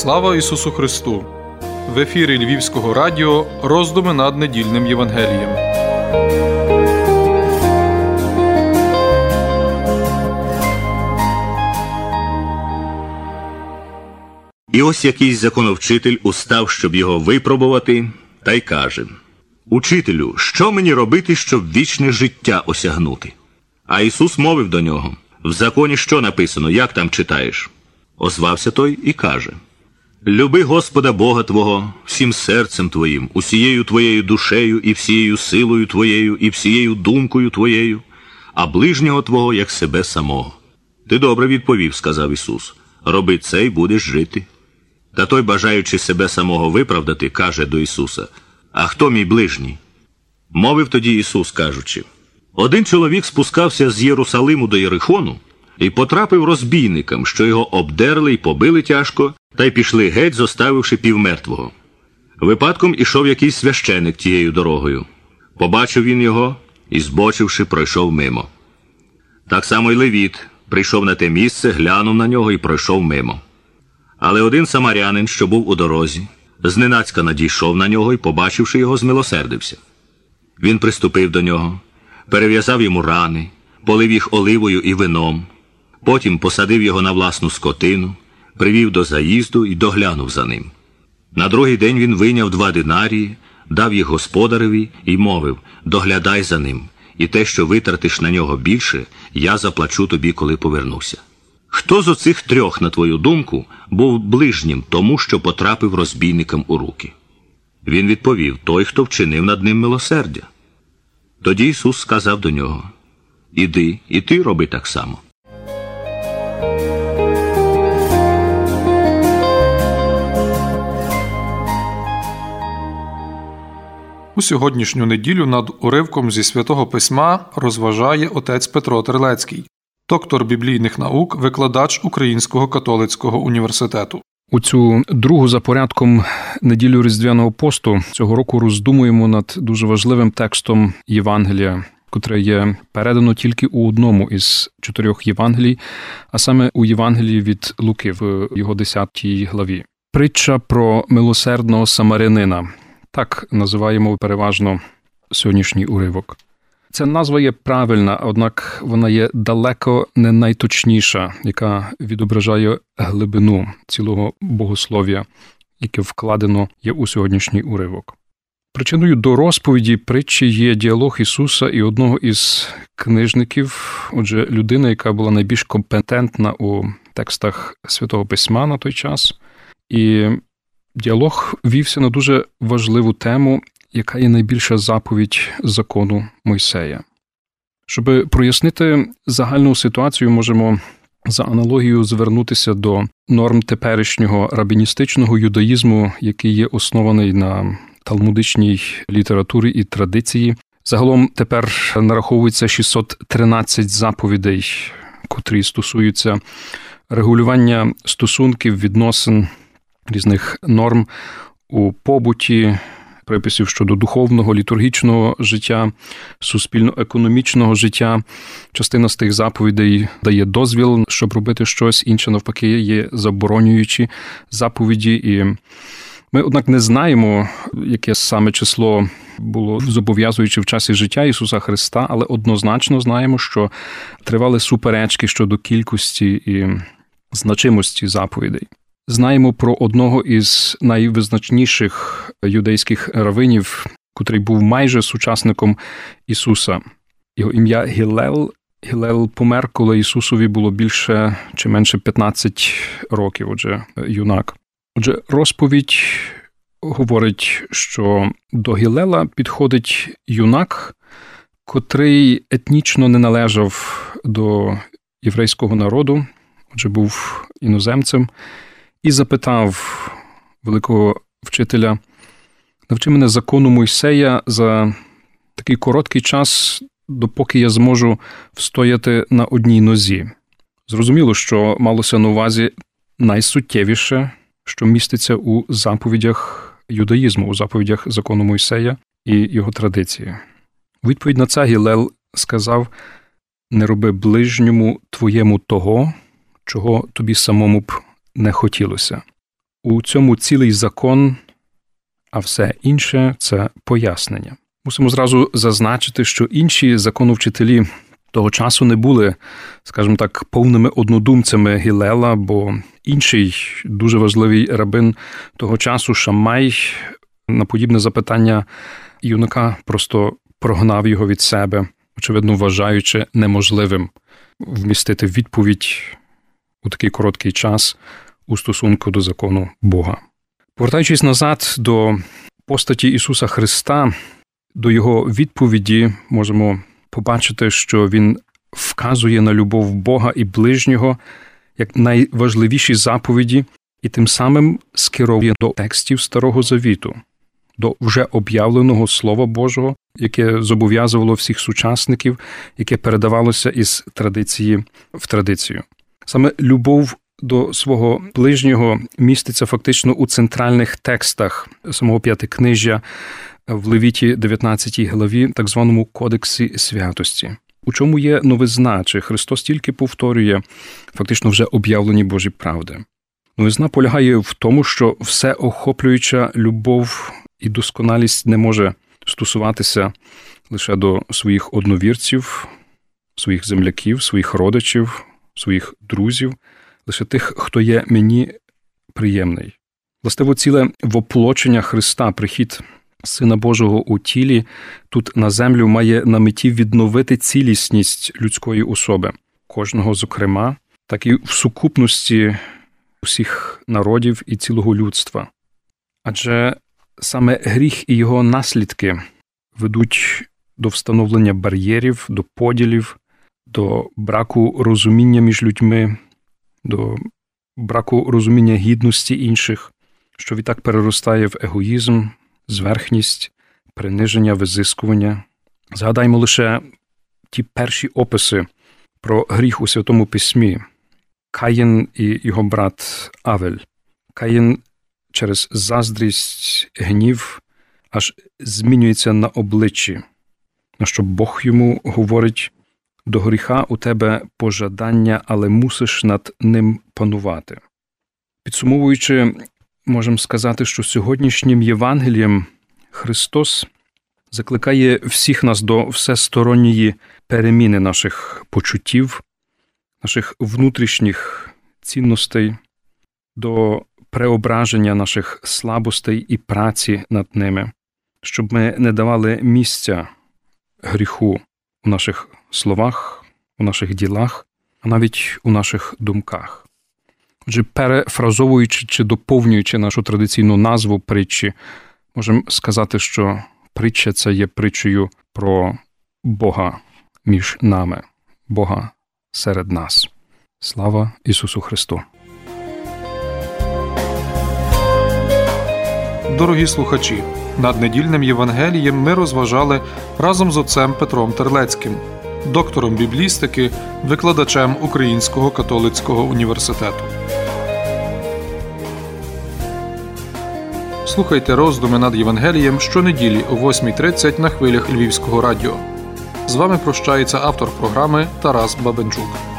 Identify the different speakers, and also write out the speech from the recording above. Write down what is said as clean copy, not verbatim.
Speaker 1: Слава Ісусу Христу! В ефірі Львівського радіо роздуми над недільним Євангелієм.
Speaker 2: І ось якийсь законовчитель устав, щоб його випробувати, та й каже: «Учителю, що мені робити, щоб вічне життя осягнути?» А Ісус мовив до нього: «В законі що написано, як там читаєш?» Озвався той і каже: «Люби Господа Бога твого всім серцем твоїм, усією твоєю душею і всією силою твоєю і всією думкою твоєю, а ближнього твого, як себе самого». «Ти добре відповів», – сказав Ісус, – «роби це й будеш жити». Та той, бажаючи себе самого виправдати, каже до Ісуса: «А хто мій ближній?» Мовив тоді Ісус, кажучи: «Один чоловік спускався з Єрусалиму до Єрихону і потрапив розбійникам, що його обдерли й побили тяжко, та й пішли геть, зоставивши півмертвого. Випадком ішов якийсь священик тією дорогою. Побачив він його і, збочивши, пройшов мимо. Так само й левіт прийшов на те місце, глянув на нього і пройшов мимо. Але один самарянин, що був у дорозі, зненацька надійшов на нього і, побачивши його, змилосердився. Він приступив до нього, перев'язав йому рани, полив їх оливою і вином, потім посадив його на власну скотину, привів до заїзду і доглянув за ним. На другий день він вийняв 2 динарії, дав їх господареві і мовив: «Доглядай за ним, і те, що витратиш на нього більше, я заплачу тобі, коли повернуся». Хто з оцих 3, на твою думку, був ближнім тому, що потрапив розбійникам у руки? Він відповів: той, хто вчинив над ним милосердя. Тоді Ісус сказав до нього: «Іди, і ти роби так само».
Speaker 1: У сьогоднішню неділю над уривком зі Святого Письма розважає отець Петро Терлецький, доктор біблійних наук, викладач Українського католицького університету.
Speaker 3: У цю другу за порядком неділю Різдвяного посту цього року роздумуємо над дуже важливим текстом Євангелія, котре є передано тільки у одному із 4 Євангелій, а саме у Євангелії від Луки в його 10 главі. Притча про милосердного самарянина. Так називаємо переважно сьогоднішній уривок. Ця назва є правильна, однак вона є далеко не найточніша, яка відображає глибину цілого богослов'я, яке вкладено є у сьогоднішній уривок. Причиною до розповіді притчі є діалог Ісуса і одного із книжників, отже, людина, яка була найбільш компетентна у текстах Святого Письма на той час. І діалог вівся на дуже важливу тему, яка є найбільша заповідь закону Мойсея. Щоб прояснити загальну ситуацію, можемо за аналогією звернутися до норм теперішнього рабіністичного юдаїзму, який є оснований на талмудичній літературі і традиції. Загалом тепер нараховується 613 заповідей, котрі стосуються регулювання стосунків, відносин, різних норм у побуті, приписів щодо духовного, літургічного життя, суспільно-економічного життя. Частина з тих заповідей дає дозвіл, щоб робити щось, інша, навпаки, є заборонюючі заповіді. І ми, однак, не знаємо, яке саме число було зобов'язуюче в часі життя Ісуса Христа, але однозначно знаємо, що тривали суперечки щодо кількості і значимості заповідей. Знаємо про одного із найвизначніших юдейських равинів, котрий був майже сучасником Ісуса. Його ім'я Гілел. Гілел помер, коли Ісусові було більше чи менше 15 років, отже, юнак. Отже, розповідь говорить, що до Гілела підходить юнак, котрий етнічно не належав до єврейського народу, отже, був іноземцем, і запитав великого вчителя: «Навчи мене закону Мойсея за такий короткий час, допоки я зможу встояти на одній нозі». Зрозуміло, що малося на увазі найсуттєвіше, що міститься у заповідях юдаїзму, у заповідях закону Мойсея і його традиції. У відповідь на це Гілел сказав: «Не роби ближньому твоєму того, чого тобі самому б не хотілося». У цьому цілий закон, а все інше – це пояснення. Мусимо зразу зазначити, що інші законовчителі того часу не були, скажімо так, повними однодумцями Гілела, бо інший дуже важливий рабин того часу, Шаммай, на подібне запитання юнака просто прогнав його від себе, очевидно вважаючи неможливим вмістити відповідь у такий короткий час у стосунку до закону Бога. Повертаючись назад до постаті Ісуса Христа, до Його відповіді можемо побачити, що Він вказує на любов Бога і ближнього як найважливіші заповіді і тим самим скеровує до текстів Старого Завіту, до вже об'явленого Слова Божого, яке зобов'язувало всіх сучасників, яке передавалося із традиції в традицію. Саме любов до свого ближнього міститься фактично у центральних текстах самого П'ятикнижжя в Левіті 19 главі, так званому Кодексі святості. У чому є новизна, чи Христос тільки повторює фактично вже об'явлені Божі правди. Новизна полягає в тому, що всеохоплююча любов і досконалість не може стосуватися лише до своїх одновірців, своїх земляків, своїх родичів, своїх друзів, лише тих, хто є мені приємний. Властиво ціле воплочення Христа, прихід Сина Божого у тілі, тут на землю має на меті відновити цілісність людської особи, кожного зокрема, так і в сукупності усіх народів і цілого людства. Адже саме гріх і його наслідки ведуть до встановлення бар'єрів, до поділів, до браку розуміння між людьми, до браку розуміння гідності інших, що відтак переростає в егоїзм, зверхність, приниження, визискування. Згадаймо лише ті перші описи про гріх у Святому Письмі. Каїн і його брат Авель. Каїн через заздрість, гнів аж змінюється на обличчі, на що Бог йому говорить: «До гріха у тебе пожадання, але мусиш над ним панувати». Підсумовуючи, можемо сказати, що сьогоднішнім Євангелієм Христос закликає всіх нас до всесторонньої переміни наших почуттів, наших внутрішніх цінностей, до преображення наших слабостей і праці над ними, щоб ми не давали місця гріху у наших словах, у наших ділах, а навіть у наших думках. Отже, перефразовуючи чи доповнюючи нашу традиційну назву притчі, можемо сказати, що притча – це є притчею про Бога між нами, Бога серед нас. Слава Ісусу Христу!
Speaker 1: Дорогі слухачі, над недільним Євангелієм ми розважали разом з отцем Петром Терлецьким, доктором біблістики, викладачем Українського католицького університету. Слухайте роздуми над Євангелієм щонеділі о 8:30 на хвилях Львівського радіо. З вами прощається автор програми Тарас Бабенчук.